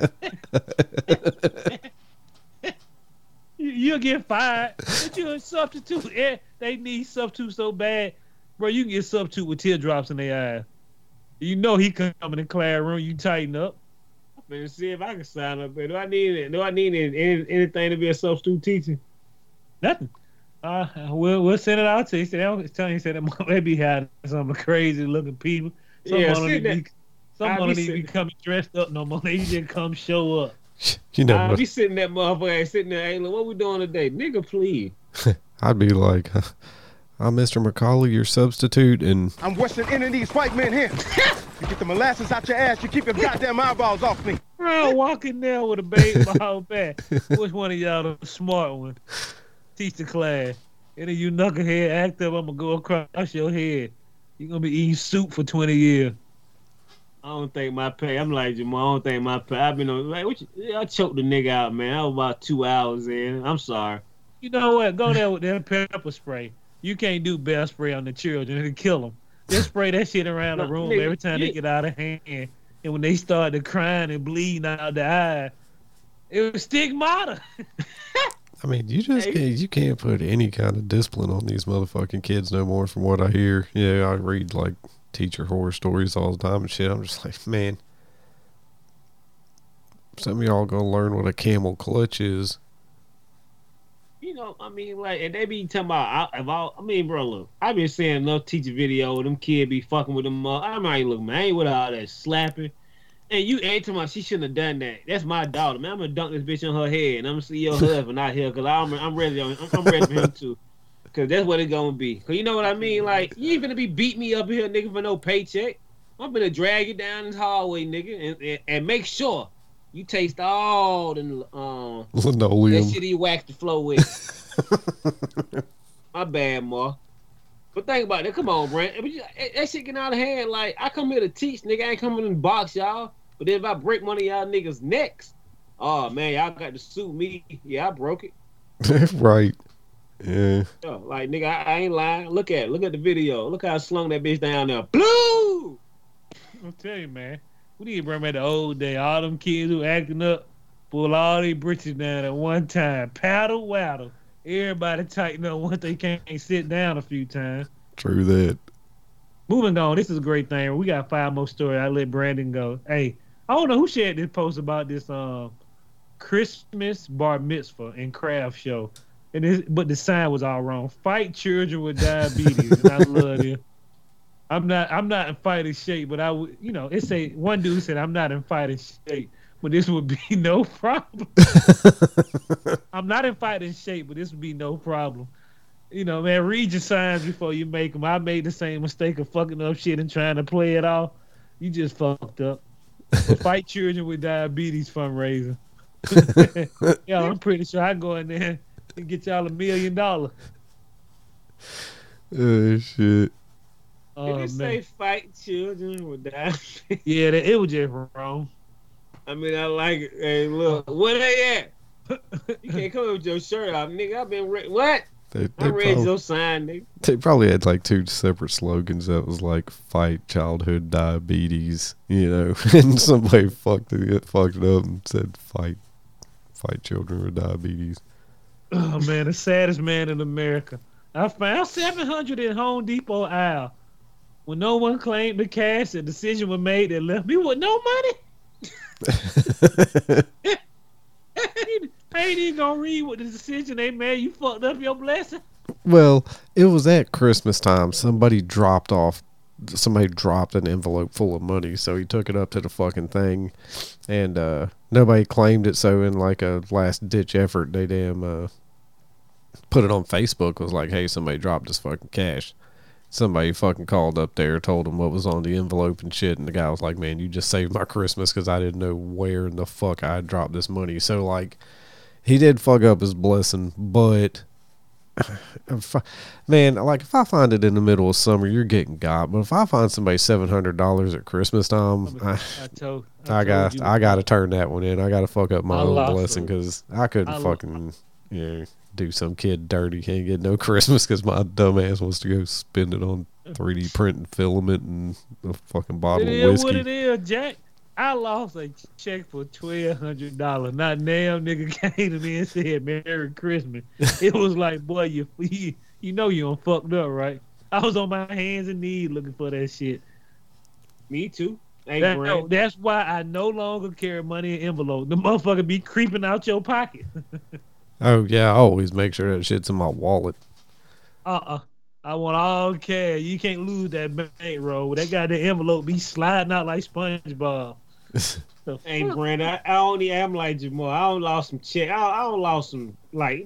S2: you. You- You'll get fired, but you're a substitute. Eh, They need substitute so bad, bro. You can get substitute with teardrops in their eyes. You know he coming in the classroom. You tighten up.
S3: Man, see if I can sign up. Do I need it? Do I need any, any, anything to be a substitute teacher?
S2: Nothing. Uh, we'll we'll send it out to you. He said, I was telling you, he said that they be having some crazy looking people. Some
S3: Yeah,
S2: of them
S3: see
S2: need to be,
S3: that-
S2: some
S3: I
S2: of them
S3: be
S2: need to be
S3: sitting-
S2: coming dressed up no more. They just come show up.
S4: You know,
S3: I'll
S4: what?
S3: be sitting that motherfucker sitting there. Hey, look, what we doing today, nigga? Please.
S4: I'd be like, I'm Mister McCauley, your substitute, and
S6: I'm Western any of these white men here. You get the molasses out your ass, you keep your goddamn eyeballs off me.
S2: Bro, walking there with a baseball bat. Which one of y'all the smart one? Teach the class. Any of you knucklehead act up, I'm gonna go across your head. You're gonna be eating soup for twenty years.
S3: I don't think my pay. I'm like Jamal. I don't think my pay. I've been on. Like, what you, yeah, I choked the nigga out, man. I was about two hours in. I'm sorry.
S2: You know what? Go there with that pepper spray. You can't do bear spray on the children. It'll kill them. Just spray that shit around the
S3: No,
S2: room
S3: nigga,
S2: every time
S3: you-
S2: they get out of hand. And when they start to crying and bleeding out the eye, it was stigmata.
S4: I mean, you just
S3: Hey.
S4: can't, you can't put any kind of discipline on these motherfucking kids no more. From what I hear, yeah, I read like teacher horror stories all the time and shit. I'm just like, man, some of y'all gonna learn what a camel clutch is.
S3: You know, I mean, like, and they be talking about. I, if I, I mean, bro, look, I been seeing enough teacher video. Them kid be fucking with them. Uh, I'm like, look, man, I ain't with all that slapping. And you ain't talking about she shouldn't have done that. That's my daughter, man. I'm gonna dunk this bitch on her head, and I'm gonna see your husband out here, cause I'm, I'm ready. On, I'm, I'm ready for him too, cause that's what it gonna be. Cause you know what I mean? Like, you ain't gonna be beat me up here, nigga, for no paycheck. I'm gonna drag you down this hallway, nigga, and, and, and make sure you taste all the um.
S4: Linoleum.
S3: That shit he waxed the floor with. My bad, Ma. But think about it. Come on, Brent. But you- That shit getting out of hand. Like, I come here to teach, nigga. I ain't coming in the box, y'all. But then if I break one of y'all niggas' necks, oh, man, y'all got to sue me. Yeah, I broke it.
S4: Right. Yeah.
S3: Yo, like, nigga, I, I ain't lying. Look at it. Look at the video. Look how I slung that bitch down there. Blue!
S2: I'll tell you, man. We need to bring back the old day. All them kids who acting up, pull all these britches down at one time. Paddle waddle. Everybody tighten up once they can't sit down a few times.
S4: True that.
S2: Moving on, this is a great thing. We got five more stories. I let Brandon go. Hey, I don't know who shared this post about this um Christmas bar mitzvah and craft show. And this, but the sign was all wrong. Fight children with diabetes. And I love it. I'm not I'm not in fighting shape, but I would you know, it say one dude said I'm not in fighting shape, but this would be no problem. I'm not in fighting shape, but this would be no problem. You know, man, read your signs before you make them. I made the same mistake of fucking up shit and trying to play it off. You just fucked up. But fight children with diabetes fundraiser. Yeah, I'm pretty sure I go in there and get y'all a million dollars.
S4: Oh shit.
S2: Oh,
S3: Did
S2: man.
S3: it say fight children with diabetes?
S2: Yeah, that, it was just wrong.
S3: I mean, I like it. Hey, look, where they at? You can't come with your shirt off, nigga. I've been re- what?
S4: They,
S3: I
S4: they,
S3: read
S4: prob-
S3: your sign, nigga.
S4: they probably had like two separate slogans that was like "fight childhood diabetes," you know, and somebody fucked it, fucked it up and said "fight, fight children with diabetes."
S2: Oh man, the saddest man in America. I found seven hundred in Home Depot aisle. When no one claimed the cash, a decision was made that left me with no money. I ain't even gonna read what the decision they made. You fucked up your blessing.
S4: Well, it was at Christmas time. Somebody dropped off, somebody dropped an envelope full of money, so he took it up to the fucking thing, and uh, nobody claimed it. So in like a last ditch effort, they damn uh, put it on Facebook. Was like, hey, somebody dropped this fucking cash. Somebody fucking called up there, told him what was on the envelope and shit, and the guy was like, man, you just saved my Christmas because I didn't know where in the fuck I dropped this money. So like, he did fuck up his blessing, but if I, man, like if I find it in the middle of summer, you're getting got. But if I find somebody seven hundred dollars at Christmas time, I,
S2: I told,
S4: I,
S2: I
S4: got,
S2: told
S4: I got to turn that one in. I got to fuck up my
S2: I
S4: own
S2: lost
S4: blessing
S2: it.
S4: because I couldn't
S2: I
S4: fucking, you know, do some kid dirty. Can't get no Christmas because my dumb ass wants to go spend it on three D printing filament and a fucking bottle
S2: It
S4: of
S2: is what
S4: whiskey.
S2: it is, Jack. I lost a check for twelve hundred dollars. Not damn nigga came to me and said Merry Christmas. It was like, boy, you you, you know you done fucked up, right? I was on my hands and knees looking for that shit.
S3: Me too. Hey,
S2: That-
S3: Brand.
S2: no, that's why I no longer carry money in envelope. The motherfucker be creeping out your pocket.
S4: Oh yeah, I always make sure that shit's in my wallet.
S2: Uh-uh. I want all cash. You can't lose that bankroll. That goddamn envelope be sliding out like SpongeBob. The
S3: Hey,
S2: fuck?
S3: Brand, I, I only am like Jamal. I don't lost some check. I, I don't lost some like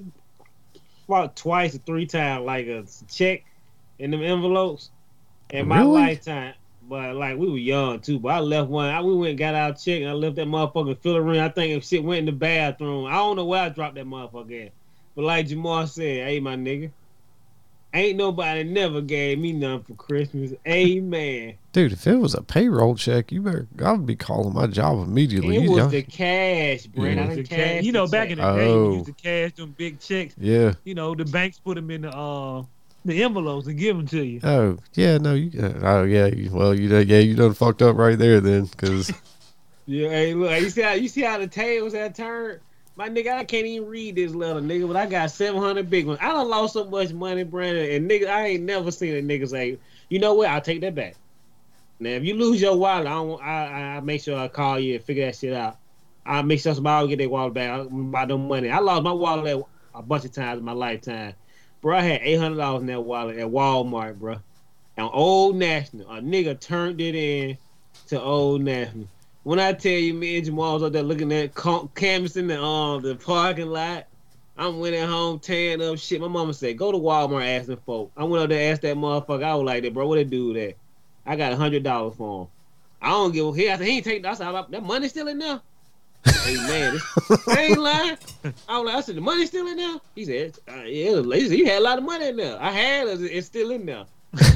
S3: about twice or three times like a check in them envelopes in my
S4: Really?
S3: lifetime. But like we were young too. But I left one. I, we went and got our check and I left that motherfucker fill around. I think if shit went in the bathroom. I don't know where I dropped that motherfucker at. But like Jamal said, hey my nigga, ain't nobody never gave me nothing for Christmas. Amen.
S4: Dude, if it was a payroll check, you better. I would be calling my job immediately.
S3: It
S4: You
S3: was
S4: know?
S3: the cash, Brent.
S4: Yeah.
S3: I
S2: The
S3: didn't
S2: ca-
S3: cash.
S2: you know,
S3: the
S2: back
S3: check.
S2: in the day,
S4: Oh.
S2: we used to cash them big checks.
S4: Yeah.
S2: You know, the banks put them in the uh, the envelopes and give them to you.
S4: Oh yeah. No. You. Uh, oh yeah. You, well, you. done- Yeah. You done fucked up right there then, because
S3: Yeah, hey, look, you see how you see how the tails have turned? My nigga, I can't even read this letter, nigga, but I got seven hundred big ones. I done lost so much money, Brandon, and nigga, I ain't never seen a nigga say, you know what, I'll take that back. Now, if you lose your wallet, I don't, I, I make sure I call you and figure that shit out. I make sure somebody will get their wallet back by them money. I lost my wallet a bunch of times in my lifetime. Bro, I had eight hundred dollars in that wallet at Walmart, bro. On Old National. A nigga turned it in to Old National. When I tell you, me and Jamal was up there looking at com- canvassing the um the parking lot, I'm went at home tearing up shit. My mama said, "Go to Walmart asking folk." I went up there asked that motherfucker. I was like, "That bro, what they do with that?" I got a hundred dollars for him. I don't give a he. I said, he ain't take. I said, that money still in there. Hey man, this, I ain't lying. I was like, I said, the money still in there. He said, uh, "Yeah, he said, you had a lot of money in there. I had it. It's still in there."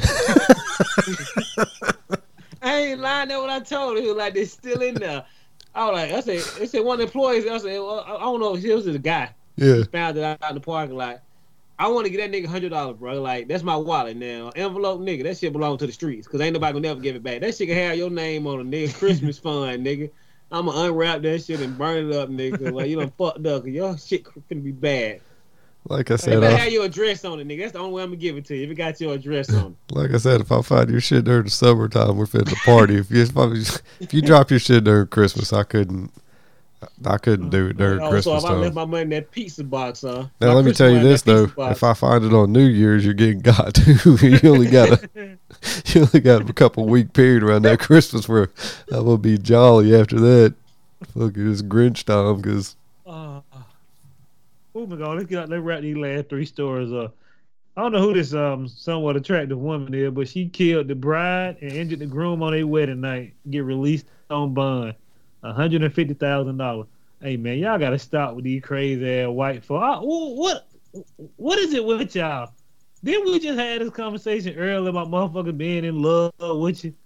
S3: I ain't lying. That's what I told him. He was like, "It's still in there." I was like, I said, "They said one of the employees." I said, well, I don't know if he was the guy.
S4: yeah.
S3: Found it out in the parking lot. I want to get that nigga hundred dollars, bro. Like that's my wallet now. Envelope, nigga. That shit belong to the streets, cause ain't nobody gonna never give it back. That shit can have your name on a nigga Christmas fund, nigga. I'ma unwrap that shit and burn it up, nigga. Like you done fucked up, cause your shit finna be bad.
S4: Like I
S3: It
S4: said,
S3: better
S4: I,
S3: have your address on it, nigga. That's the only way I'm gonna give it to you. If it got your address on it.
S4: like I said, if I find your shit during the summertime, we're finna party. If you if, I, if you drop your shit during Christmas, I couldn't. I couldn't do it during
S3: Oh, so
S4: Christmas
S3: if I left
S4: time.
S3: my money in that pizza box, huh?
S4: Now
S3: My
S4: let me
S3: Christmas
S4: tell you
S3: money in
S4: this
S3: that
S4: though:
S3: pizza box.
S4: if I find it on New Year's, you're getting got too. you only got a you only got a couple week period around that Christmas where I'm gonna be jolly after that. Fucking it's Grinch time because
S2: Uh, oh my god, let's get let's wrap these last three stories up. I don't know who this um somewhat attractive woman is, but she killed the bride and injured the groom on their wedding night. Get released on bond, one hundred and fifty thousand dollars. Hey man, y'all gotta stop with these crazy ass white folk. I, what what is it with y'all? Didn't we just had this conversation earlier about motherfuckers being in love with you?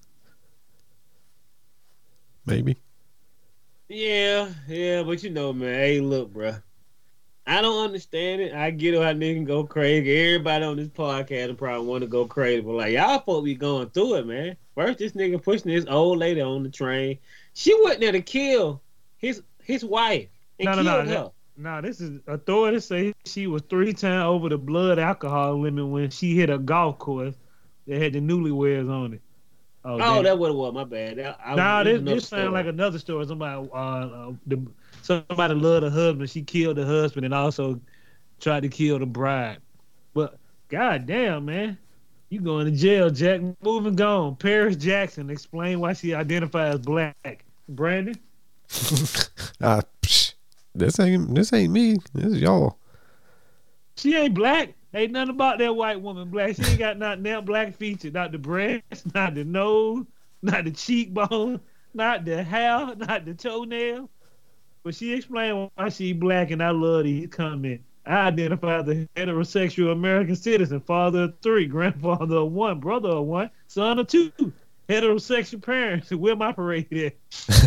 S4: maybe.
S3: Yeah, yeah, but you know, man. Hey, look, bro. I don't understand it. I get how niggas can go crazy. Everybody on this podcast probably want to go crazy, but like y'all supposed to be going through it, man. First, this nigga pushing this old lady on the train. She went there to kill his his wife and
S2: No, no,
S3: killed
S2: no.
S3: her.
S2: No, this is authorities say she was three times over the blood alcohol limit when she hit a golf course that had the newlyweds on it.
S3: Oh,
S2: damn.
S3: that what it was. My bad. That, I,
S2: Nah,
S3: it was
S2: this,
S3: another
S2: this sounds
S3: story.
S2: like another story. Somebody, uh, uh, the, somebody loved the husband. She killed the husband and also tried to kill the bride. But goddamn, man, you going to jail, Jack? Moving gone. Paris Jackson explain why she identifies as black. Brandon,
S4: Ah, psh, this ain't this ain't me. This is y'all.
S2: she ain't black. Ain't nothing about that white woman black. She ain't got not that black feature, not the breast, not the nose, not the cheekbone, not the hair, not the toenail. But she explained why she black, and I love these comments. I identify as a heterosexual American citizen, father of three, grandfather of one, brother of one, son of two, heterosexual parents. Where my parade at?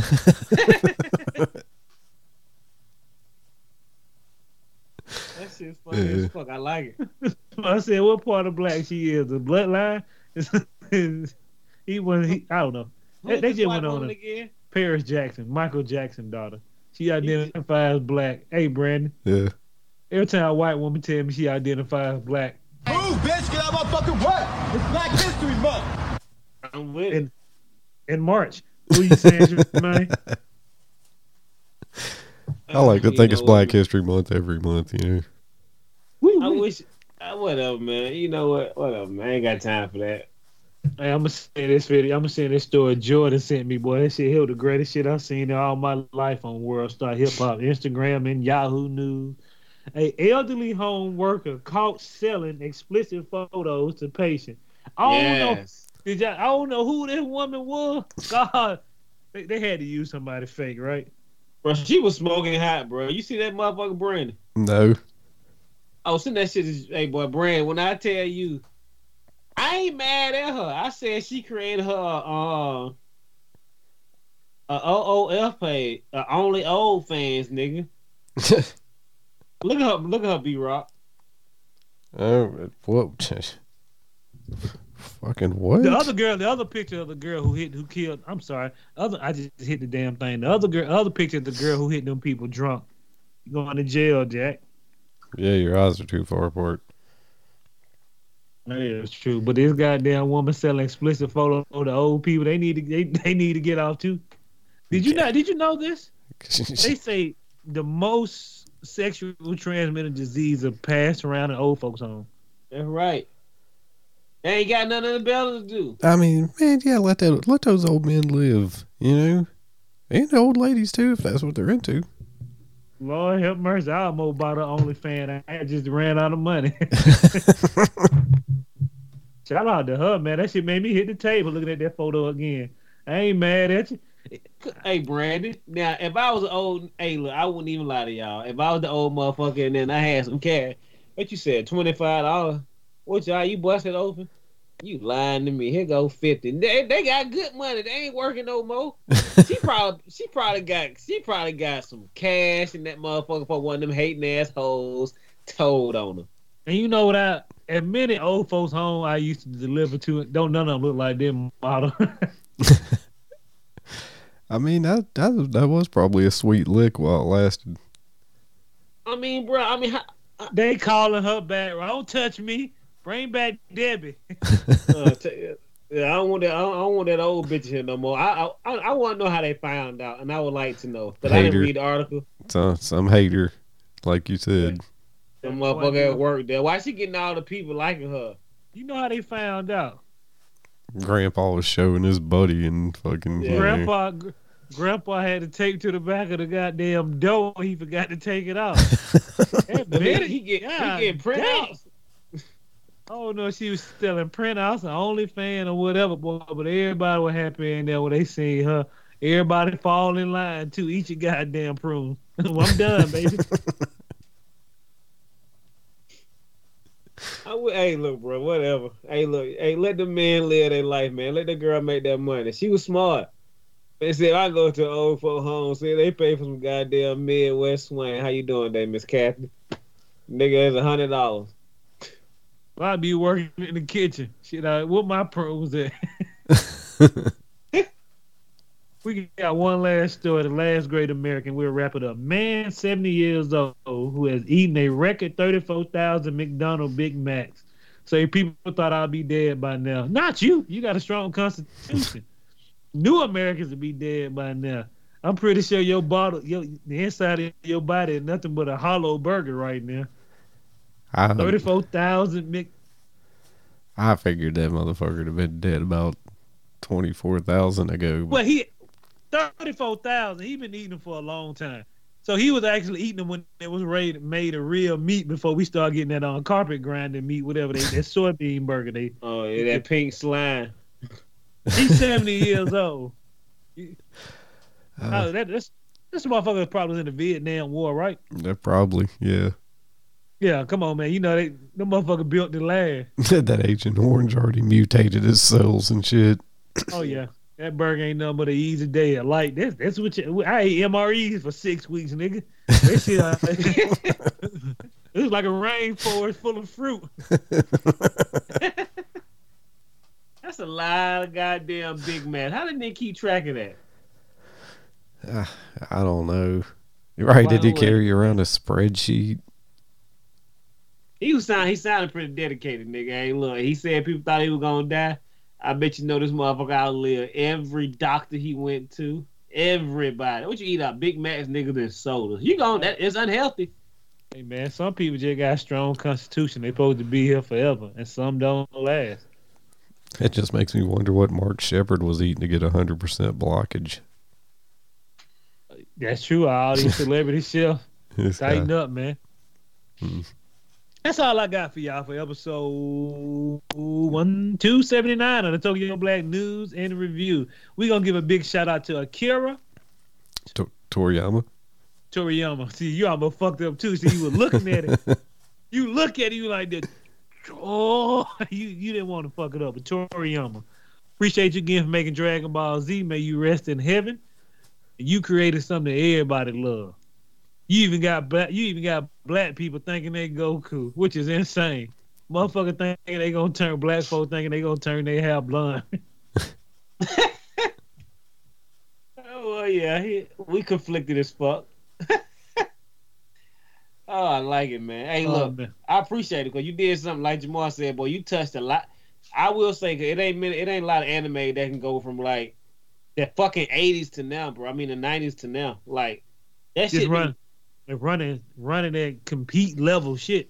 S3: That shit's funny
S4: Yeah.
S3: as fuck. I like it.
S2: I said, what part of black she is? The bloodline? he was, he, I don't know. They,
S3: Who's
S2: they
S3: this
S2: just
S3: white
S2: went on
S3: woman
S2: a
S3: again?
S2: Paris Jackson, Michael Jackson daughter. She identifies as black. Hey, Brandon,
S4: Yeah.
S2: every time a white woman tell me she identifies as black,
S6: Move, bitch, get out my fucking way. It's Black History Month.
S3: I'm with it.
S2: in, in March, who you saying, Jermaine?
S4: I like to
S3: You
S4: think
S3: know
S4: it's
S3: what,
S4: Black
S3: man?
S4: History Month every month, you know.
S2: Woo,
S3: I
S2: woo.
S3: wish. I, whatever, man. You know what? Whatever, man. I ain't got time for that.
S2: Hey, I'm gonna say this video. I'm gonna say this story Jordan sent me, boy. That shit here was the greatest shit I've seen in all my life on World Star Hip Hop, Instagram, and Yahoo News. A elderly home worker caught selling explicit photos to patients. I don't know.
S3: Yes.
S2: Did y'all, I don't know who this woman was. God, they, they had to use somebody fake, right?
S3: Bro, she was smoking hot, bro. You see that motherfucker Brandon?
S4: No.
S3: Oh, send that shit is, hey, boy, Brandon, when I tell you, I ain't mad at her. I said she created her, uh, a O O F page, uh, only old fans, nigga. Look at her, look at her, B-Rock.
S4: Oh, what? Fucking what?
S2: The other girl, the other picture of the girl who hit, who killed. I'm sorry, other. I just hit the damn thing. The other girl, other picture of the girl who hit them people drunk. You going to jail, Jack?
S4: Yeah, your eyes are too far apart.
S2: That is true. But this goddamn woman selling explicit photos of the old people, they need to, they, they need to get off too. Did you not? Did you know this? They say the most sexual transmitted disease are passed around in old folks' home.
S3: That's right. They ain't got nothing better to do.
S4: I mean, man, yeah, let that let those old men live, you know, and the old ladies too, if that's what they're into.
S2: Lord help mercy. I almost bought an OnlyFans. I just ran out of money. Shout out to her, man. That shit made me hit the table looking at that photo again. I ain't mad at you.
S3: Hey, Brandon. Now, if I was an old, hey, look, I wouldn't even lie to y'all. If I was the old motherfucker and then I had some cash, what you said, twenty-five dollars? What y'all, you busted open? You lying to me. Here go fifty. They, they got good money. They ain't working no more. She probably, she probably got, she probably got some cash in that motherfucker for one of them hating assholes told on her.
S2: And you know what? I at many old folks' home I used to deliver to, don't none of them look like them model.
S4: I mean, that, that that was probably a sweet lick while it lasted.
S3: I mean, bro. I mean, how,
S2: They calling her back. Don't touch me. Bring back Debbie.
S3: uh, t- yeah, I don't want that. I don't, I don't want that old bitch here no more. I I, I want to know how they found out, and I would like to know. But I didn't
S4: Hater.
S3: read the article.
S4: So, some hater, like you said.
S3: The motherfucker at work there. Why she getting all the people liking her?
S2: You know how they found out?
S4: Grandpa was showing his buddy and fucking.
S3: Yeah.
S4: you know,
S2: Grandpa, gr- Grandpa had to take to the back of the goddamn door. He forgot to take it out. That
S3: The minute
S2: bitch,
S3: he get
S2: God
S3: he get printouts.
S2: I don't know if she was selling printouts or OnlyFans or whatever, boy, but everybody was happy in there when they seen her. Everybody fall in line too. Eat your goddamn prune. Well, I'm done, baby.
S3: I would, hey, look, bro, whatever. Hey, look, hey, let the man live their life, man. Let the girl make that money. She was smart. They said I go to an old folk home. See, they pay for some goddamn Midwest swing. How you doing, today, Miss Kathy? Nigga has a hundred dollars.
S2: I'd be working in the kitchen. Shit, uh, what my pro was at. We got one last story, the last great American. We'll wrap it up. Man, seventy years old, who has eaten a record thirty-four thousand McDonald's Big Macs. So people thought I'd be dead by now. Not you. You got a strong constitution. New Americans would be dead by now. I'm pretty sure your bottle, your, the inside of your body is nothing but a hollow burger right now.
S4: I,
S2: thirty-four thousand Mc...
S4: I figured that motherfucker would have been dead about twenty-four thousand ago.
S2: Well, he... thirty-four thousand. He been eating them for a long time. So he was actually eating them when it was raised, made a real meat before we started getting that on carpet grinding meat, whatever they that soybean burger they.
S3: Oh yeah, that pink slime.
S2: He's seventy years old.
S4: Uh,
S2: oh, that this this motherfucker probably was in the Vietnam War, right?
S4: That probably, yeah.
S2: Yeah, come on, man. You know they the motherfucker built the land.
S4: That Agent Orange already mutated his cells and shit.
S2: Oh yeah. That burger ain't nothing but an easy day of light. That's that's what you, I ate M R Es for six weeks, nigga. That shit, uh, it was like a rainforest full of fruit.
S3: That's a lot of goddamn Big Mac. How did they keep track of that?
S4: Uh, I don't know. Right? Did he
S3: way,
S4: carry around a spreadsheet?
S3: He was sound, he sounded pretty dedicated, nigga. Hey, look, he said people thought he was gonna die. I bet you know this motherfucker outlived every doctor he went to. Everybody. What you eat out? Big Macs, niggas, and sodas. You going that is unhealthy.
S2: Hey man, some people just got a strong constitution. They supposed to be here forever, and some don't last.
S4: It just makes me wonder what Mark Shepard was eating to get a hundred percent blockage.
S2: That's true. All these celebrity chefs
S4: This
S2: tighten
S4: guy.
S2: up, man.
S4: Hmm.
S2: That's all I got for y'all for episode one two seventy nine of the Tokyo Black News and Review. We're gonna give a big shout out to Akira
S4: To- Toriyama.
S2: Toriyama. See, you almost fucked up too. See, you were looking at it. You look at it, you like that. Oh, you you didn't want to fuck it up, but Toriyama. Appreciate you again for making Dragon Ball Z. May you rest in heaven. You created something that everybody love. You even got black, you even got black people thinking they Goku, which is insane. Motherfucker thinking they gonna turn black folk thinking they gonna turn their hair blonde.
S3: Oh well, yeah, he, we conflicted as fuck. Oh, I like it, man. Hey,
S2: Oh,
S3: look,
S2: man.
S3: I appreciate it because you did something like Jamar said, boy. You touched a lot. I will say, 'cause it ain't many, it ain't a lot of anime that can go from like the fucking eighties to now, bro. I mean the nineties to now. Like that
S2: Just
S3: shit.
S2: run,
S3: Be,
S2: they're running, running that compete level shit.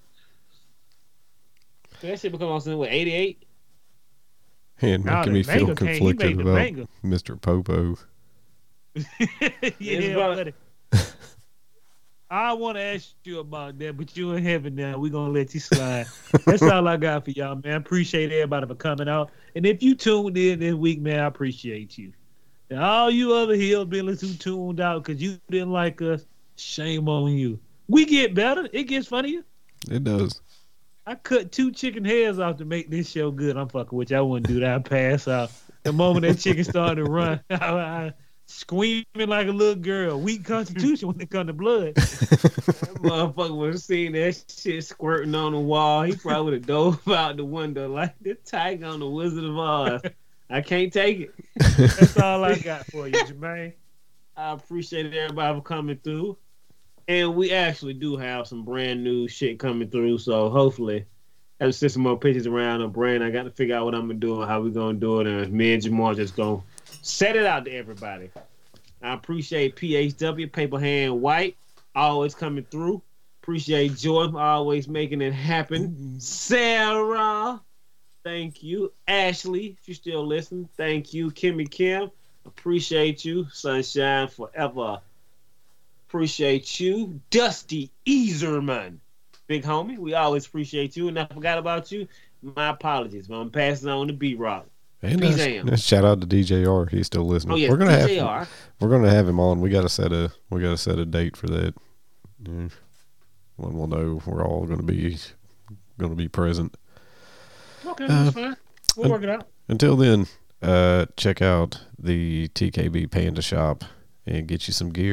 S3: that shit become on something with eighty-eight.
S4: And
S2: Nah,
S4: making
S2: the
S4: me feel
S2: manga came- he
S4: conflicted
S2: made the
S4: about
S2: manga.
S4: Mister Popo.
S2: Yeah,
S3: about-
S2: buddy. I want to ask you about that, but you in heaven now. We're going to let you slide. That's all I got for y'all, man. I appreciate everybody for coming out. And if you tuned in this week, man, I appreciate you. And all you other hillbillies who tuned out because you didn't like us, shame on you. We get better. It gets funnier.
S4: It does.
S2: I cut two chicken heads off to make this show good. I'm fucking with you. I wouldn't do that. I pass out. The moment that chicken started to run, I, I screaming like a little girl. Weak constitution when it comes to blood.
S3: That motherfucker would have seen that shit squirting on the wall. He probably would have dove out the window like the tiger on the Wizard of Oz. I can't take it.
S2: That's all I got for you, Jermaine.
S3: I appreciate everybody for coming through. And we actually do have some brand new shit coming through. So hopefully, I have to send some more pictures around the brand. I got to figure out what I'm going to do and how we're going to do it. And me and Jamar just going to set it out to everybody. I appreciate P H W, Paper Hand White, always coming through. Appreciate Jordan, always making it happen. Sarah, thank you. Ashley, if you still listen, thank you. Kimmy Kim, appreciate you. Sunshine forever. Appreciate you. Dusty Easerman, big homie, we always appreciate you. And I forgot about you. My apologies, but I'm passing on to B-Rock.
S4: And
S3: Peace
S4: uh,
S3: out.
S4: shout out to D J R. He's still listening.
S3: Oh yeah,
S4: we're gonna
S3: D J R.
S4: have we're gonna have him on. We gotta set a we gotta set a date for that. Yeah. When we'll know we're all gonna be gonna be present.
S2: Okay,
S4: Uh,
S2: that's fine. We'll work it out.
S4: Until then, uh, check out the T K B Panda Shop and get you some gear.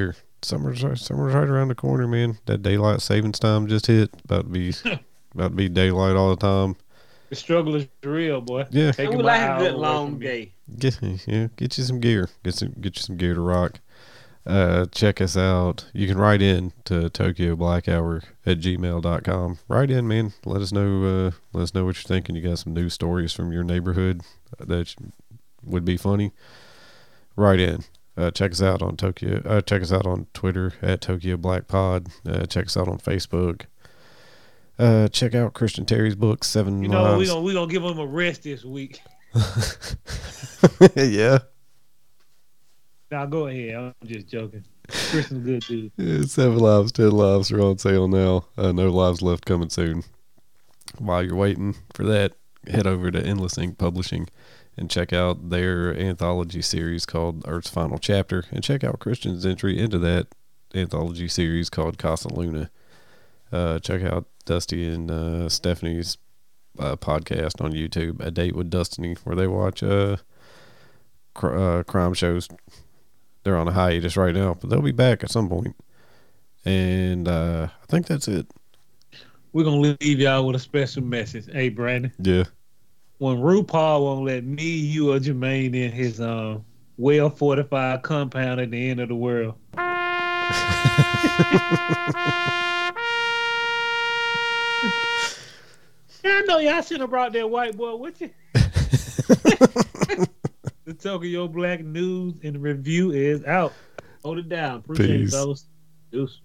S4: summer's summer's right around the corner, man. That daylight savings time just hit. About to be about to be daylight all the time.
S2: The struggle is real, boy.
S4: Yeah.
S3: I would
S2: my
S3: like a
S2: hour
S3: good
S2: away
S3: long
S2: from me.
S3: day.
S4: Get yeah, get you some gear. Get some get you some gear to rock. Uh, check us out. You can write in to Tokyo Black Hour at gmail dot com. Write in, man. Let us know. Uh, let us know what you're thinking. You got some news stories from your neighborhood that would be funny. Write in. Uh, check us out on Tokyo. Uh, check us out on Twitter at Tokyo Black Pod. Uh, check us out on Facebook. Uh, check out Christian Terry's book, Seven
S2: You know, we
S4: Lives.
S2: gonna we gonna give him a rest this week.
S4: Yeah.
S2: Now go ahead. I'm just joking. Christian's good dude.
S4: Yeah, Seven Lives, Ten Lives are on sale now. Uh, no Lives Left coming soon. While you're waiting for that, head over to Endless Ink Publishing and check out their anthology series called Earth's Final Chapter, and check out Christian's entry into that anthology series called Casa Luna. Uh, check out Dusty and uh, Stephanie's uh, podcast on YouTube, A Date with Destiny, where they watch uh, cr- uh, crime shows. They're on a hiatus right now, but they'll be back at some point. And uh, I think that's it.
S2: We're gonna leave y'all with a special message. Hey, Brandon.
S4: Yeah.
S2: When RuPaul won't let me, you, or Jermaine in his um well fortified compound at the end of the world. Yeah, I know y'all should have brought that white boy with you. The Tokyo Black News and Review is out.
S3: Hold it down. Appreciate
S4: Peace.
S3: it, fellas. Deuce.